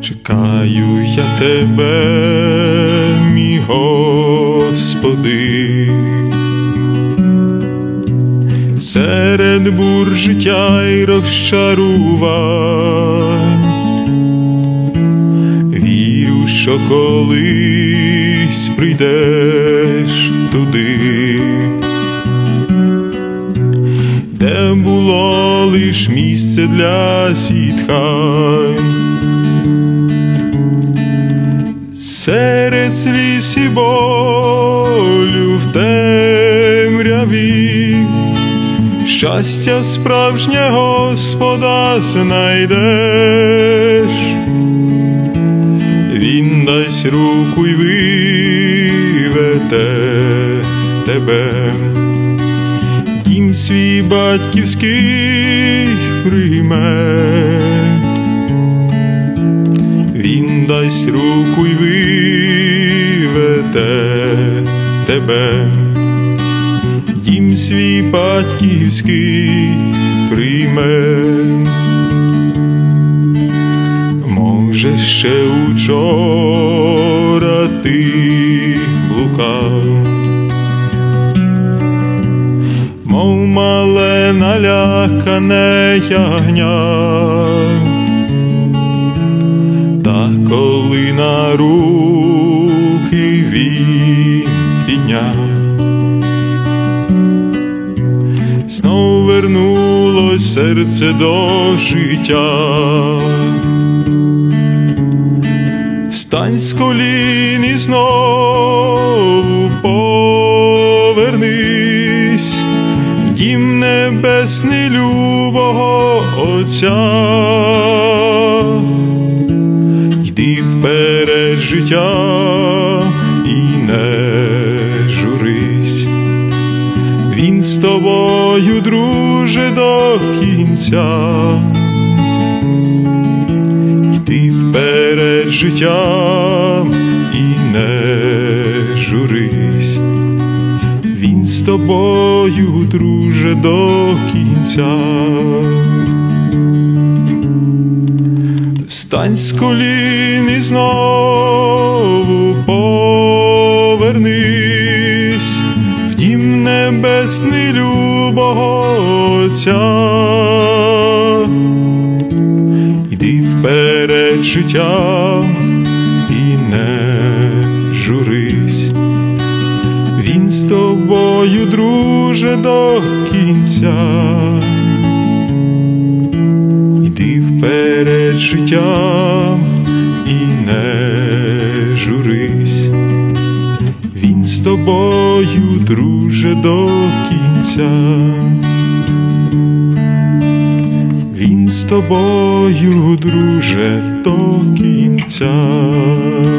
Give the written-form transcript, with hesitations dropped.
Чекаю я тебе, мій Господи, серед бур життя й розчарувань. Вірю, що колись прийдеш туди, де було лиш місце для зітхань. Серед сліз і болю в темряві щастя справжнє Господа знайдеш. Він дасть руку й виведе тебе, дім свій батьківський прийме. Він дасть руку й виведе тебе, дім свій батьківський прийме. Може, ще учора ти блукав, мов мале налякане ягня. Та коли на руки він підняв, знов вернулось серце до життя. Встань з колін і знову повернись в дім небесний любого Отця. Йди вперед життя і не журись, він з тобою, друже, до кінця. Йди вперед життя і не журись, він з тобою, друже, до кінця. Встань з колін і знову повернись в дім небесний любого Отця. Йди вперед життя і не журись, він з тобою, друже, до кінця. Йди вперед життя і не журись, він з тобою, друже, до кінця. Він з тобою, друже, до кінця.